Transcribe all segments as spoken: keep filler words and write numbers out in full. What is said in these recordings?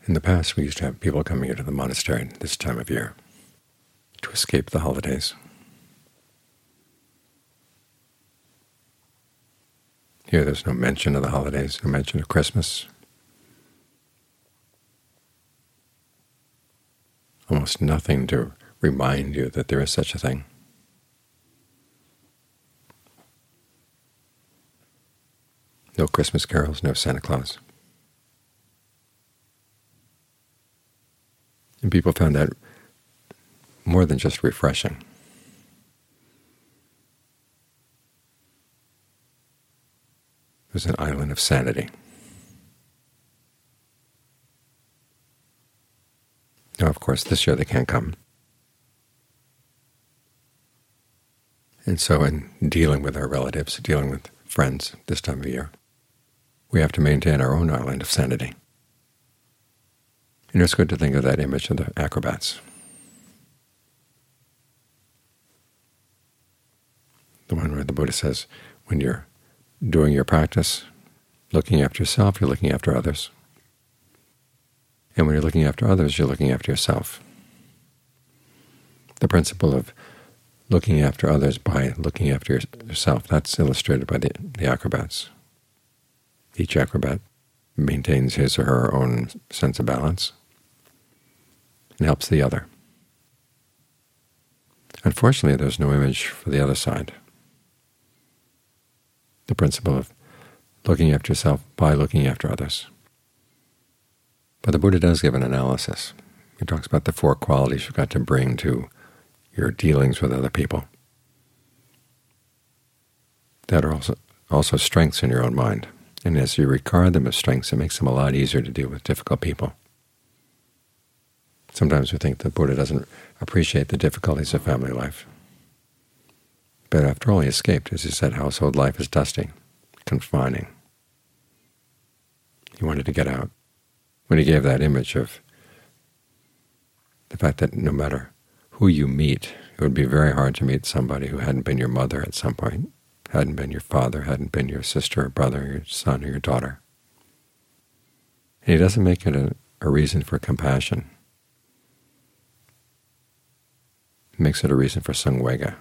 In the past, we used to have people coming into the monastery this time of year to escape the holidays. Here there's no mention of the holidays, no mention of Christmas. Almost nothing to remind you that there is such a thing. No Christmas carols, no Santa Claus. And people found that more than just refreshing. It was an island of sanity. Now, of course, this year they can't come. And so in dealing with our relatives, dealing with friends this time of year, we have to maintain our own island of sanity. And it's good to think of that image of the acrobats. The one where the Buddha says, when you're doing your practice, looking after yourself, you're looking after others. And when you're looking after others, you're looking after yourself. The principle of looking after others by looking after yourself, that's illustrated by the, the acrobats. Each acrobat maintains his or her own sense of balance and helps the other. Unfortunately, there's no image for the other side. The principle of looking after yourself by looking after others. But the Buddha does give an analysis. He talks about the four qualities you've got to bring to your dealings with other people that are also, also strengths in your own mind. And as you regard them as strengths, it makes them a lot easier to deal with difficult people. Sometimes we think the Buddha doesn't appreciate the difficulties of family life. But after all, he escaped. As he said, household life is dusty, confining. He wanted to get out. When he gave that image of the fact that no matter who you meet, it would be very hard to meet somebody who hadn't been your mother at some point, hadn't been your father, hadn't been your sister or brother, your son or your daughter. And he doesn't make it a, a reason for compassion. He makes it a reason for samvega.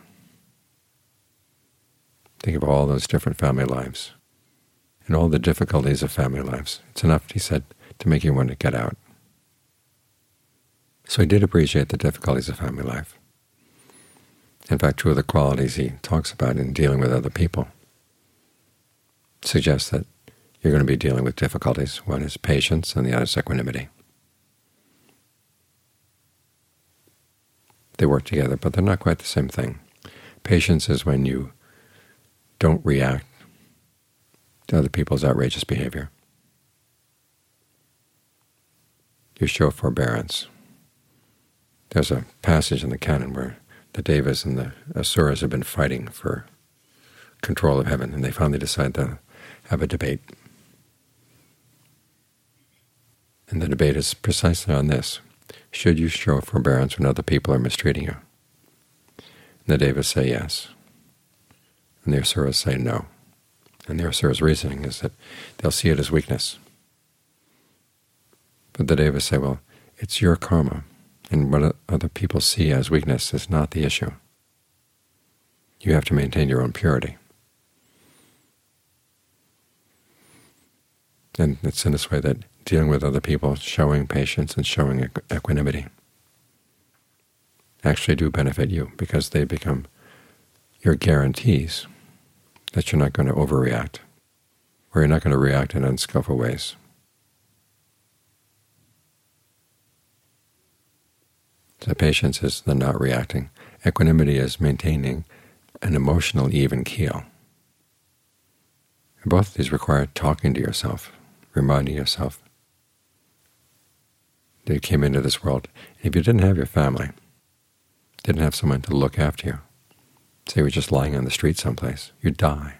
Think of all those different family lives and all the difficulties of family lives. It's enough, he said, to make you want to get out. So he did appreciate the difficulties of family life. In fact, two of the qualities he talks about in dealing with other people suggest that you're going to be dealing with difficulties. One is patience and the other is equanimity. They work together, but they're not quite the same thing. Patience is when you don't react to other people's outrageous behavior. You show forbearance. There's a passage in the canon where the Devas and the Asuras have been fighting for control of heaven, and they finally decide to have a debate. And the debate is precisely on this. Should you show forbearance when other people are mistreating you? And the Devas say yes, and the Asuras say no. And the Asuras' reasoning is that they'll see it as weakness. But the Devas say, well, it's your karma, and what other people see as weakness is not the issue. You have to maintain your own purity. And it's in this way that dealing with other people, showing patience and showing equanimity, actually do benefit you, because they become your guarantees that you're not going to overreact, or you're not going to react in unskillful ways. So patience is the not reacting. Equanimity is maintaining an emotional even keel. And both of these require talking to yourself, reminding yourself that you came into this world. If you didn't have your family, didn't have someone to look after you, say you were just lying on the street someplace, you'd die.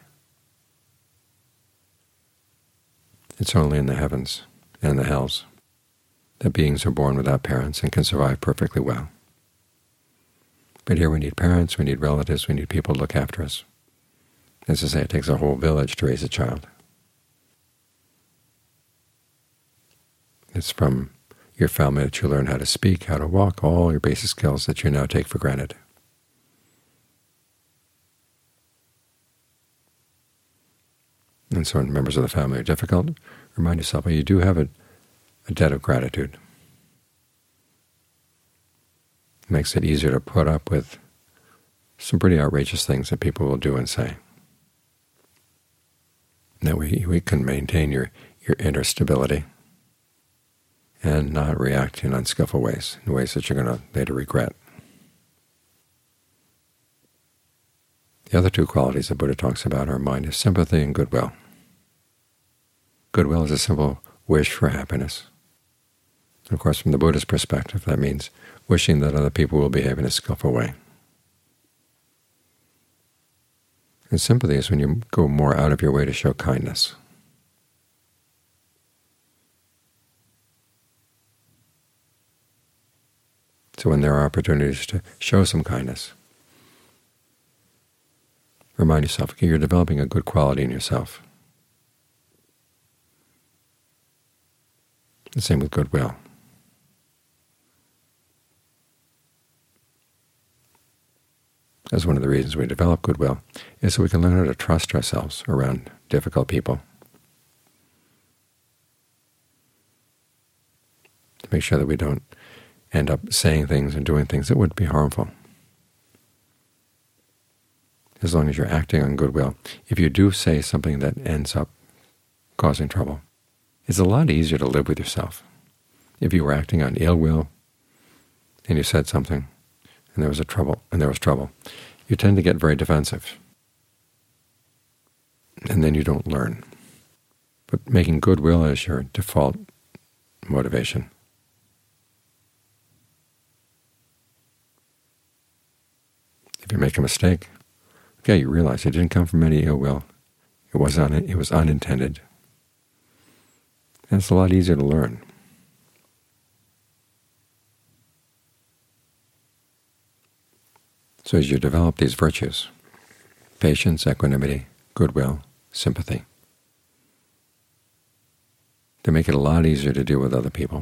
It's only in the heavens and in the hells that beings are born without parents and can survive perfectly well. But here we need parents, we need relatives, we need people to look after us. As I say, it takes a whole village to raise a child. It's from your family that you learn how to speak, how to walk, all your basic skills that you now take for granted. And so when members of the family are difficult, remind yourself, well, you do have a, a debt of gratitude. It makes it easier to put up with some pretty outrageous things that people will do and say. And that way we can maintain your, your inner stability and not react in unskillful ways, in ways that you're going to later regret. The other two qualities the Buddha talks about are mind is sympathy and goodwill. Goodwill is a simple wish for happiness. And of course, from the Buddha's perspective, that means wishing that other people will behave in a skillful way. And sympathy is when you go more out of your way to show kindness. So when there are opportunities to show some kindness, remind yourself, okay, you're developing a good quality in yourself. The same with goodwill. That's one of the reasons we develop goodwill, is so we can learn how to trust ourselves around difficult people. To make sure that we don't end up saying things and doing things that would be harmful. As long as you're acting on goodwill, if you do say something that ends up causing trouble, it's a lot easier to live with yourself. If you were acting on ill will and you said something and there was a trouble and there was trouble, you tend to get very defensive, and then you don't learn. But making goodwill as your default motivation, if you make a mistake, okay, you realize it didn't come from any ill will. It was un it was unintended. And it's a lot easier to learn. So as you develop these virtues, patience, equanimity, goodwill, sympathy, they make it a lot easier to deal with other people.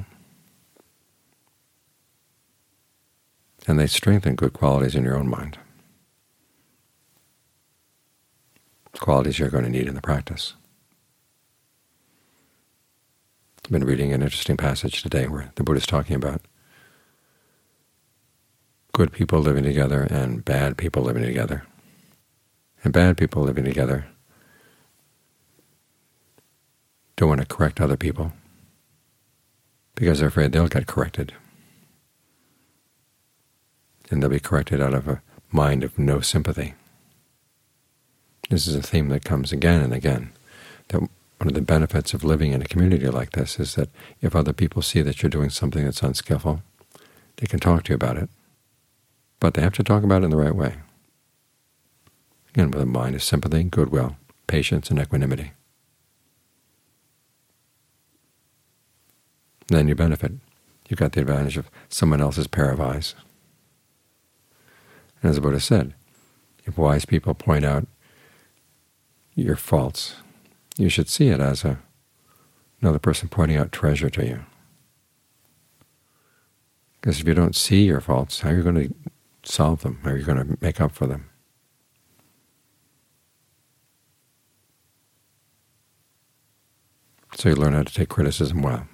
And they strengthen good qualities in your own mind, qualities you're going to need in the practice. I've been reading an interesting passage today where the Buddha is talking about good people living together and bad people living together. And bad people living together don't want to correct other people because they're afraid they'll get corrected. And they'll be corrected out of a mind of no sympathy. This is a theme that comes again and again, that one of the benefits of living in a community like this is that if other people see that you're doing something that's unskillful, they can talk to you about it. But they have to talk about it in the right way. Again, with a mind of sympathy, goodwill, patience, and equanimity. Then you benefit. You've got the advantage of someone else's pair of eyes. And as the Buddha said, if wise people point out your faults, you should see it as a, another person pointing out treasure to you. Because if you don't see your faults, how are you going to solve them? How are you going to make up for them? So you learn how to take criticism well.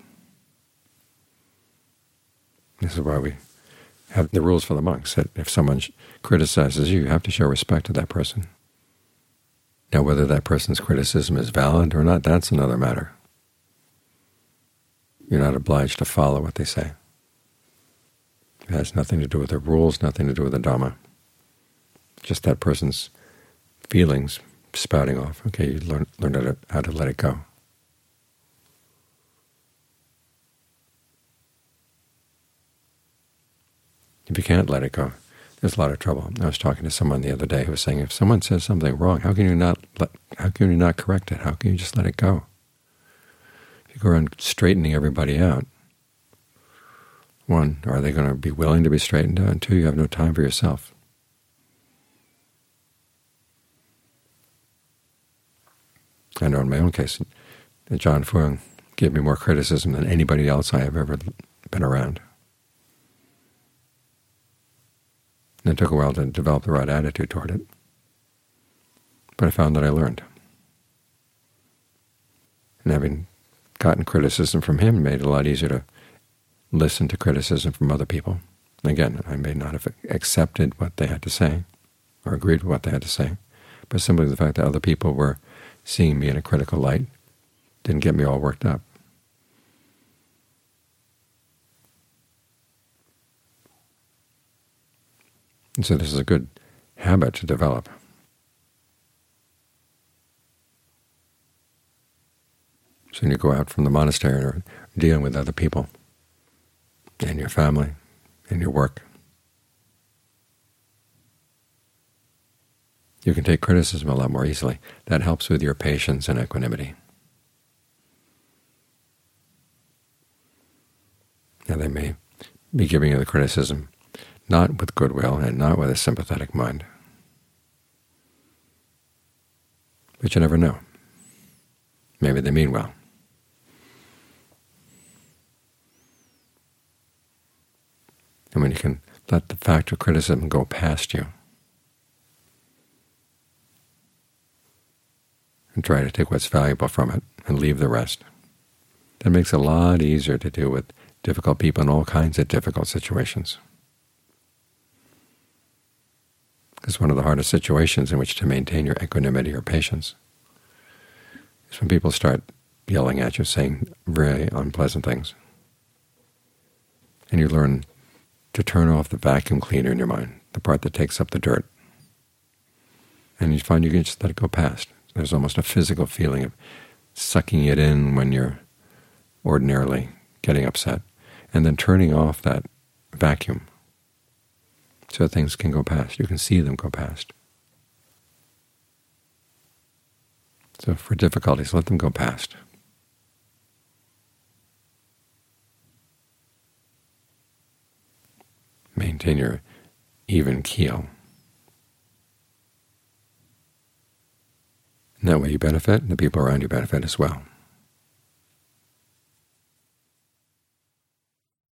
This is why we have the rules for the monks, that if someone criticizes you, you have to show respect to that person. Now, whether that person's criticism is valid or not, that's another matter. You're not obliged to follow what they say. It has nothing to do with the rules, nothing to do with the Dhamma. Just that person's feelings spouting off. Okay, you learn, learn how to, how to let it go. If you can't let it go, there's a lot of trouble. I was talking to someone the other day who was saying, if someone says something wrong, how can you not let, how can you not correct it? How can you just let it go? If you go around straightening everybody out, one, are they going to be willing to be straightened out? And two, you have no time for yourself. I know in my own case, John Fuang gave me more criticism than anybody else I have ever been around. And it took a while to develop the right attitude toward it, but I found that I learned. And having gotten criticism from him made it a lot easier to listen to criticism from other people. Again, I may not have accepted what they had to say or agreed with what they had to say, but simply the fact that other people were seeing me in a critical light didn't get me all worked up. And so this is a good habit to develop. So when you go out from the monastery or dealing with other people and your family and your work, you can take criticism a lot more easily. That helps with your patience and equanimity. Now they may be giving you the criticism not with goodwill and not with a sympathetic mind, but you never know. Maybe they mean well. And when you can let the fact of criticism go past you and try to take what's valuable from it and leave the rest, that makes it a lot easier to deal with difficult people in all kinds of difficult situations. Because one of the hardest situations in which to maintain your equanimity or patience is when people start yelling at you, saying very unpleasant things. And you learn to turn off the vacuum cleaner in your mind, the part that takes up the dirt. And you find you can just let it go past. There's almost a physical feeling of sucking it in when you're ordinarily getting upset, and then turning off that vacuum so that things can go past. You can see them go past. So for difficulties, let them go past. Maintain your even keel. And that way you benefit, and the people around you benefit as well.